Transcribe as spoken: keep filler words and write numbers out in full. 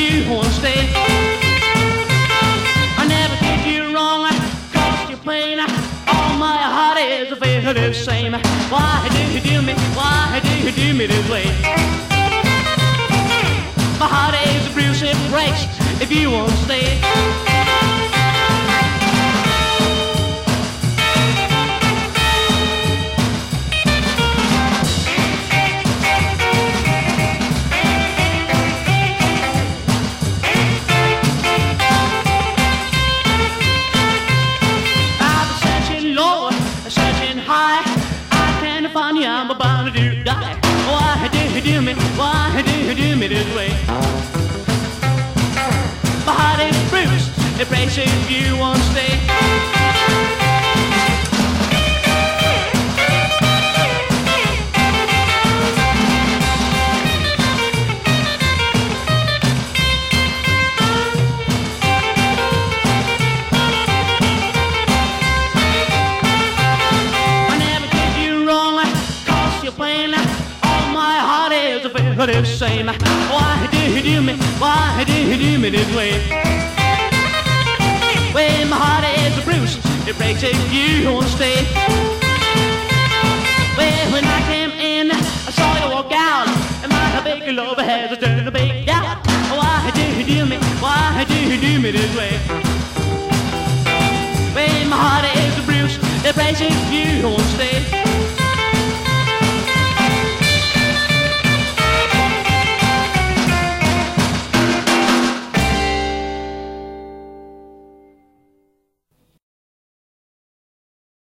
you won't stay. I never did you wrong, I caused you pain. All my heart is a feel the same. Why do you do me? Why do you do me this way? My heart is a bruise, it breaks if you won't stay. I'm about to die. Why do you do me? Why do you do me this way? My heart is bruised, it breaks if you won't stay. All my heart is a feel the same. Why do you do me? Why do you do me this way? Well, my heart is a bruise, it breaks if you won't stay. Well, when I came in, I saw you walk out, and my big love has turned to big doubt. Why do you do me? Why do you do me this way? Well, my heart is a bruise, it breaks if you won't stay.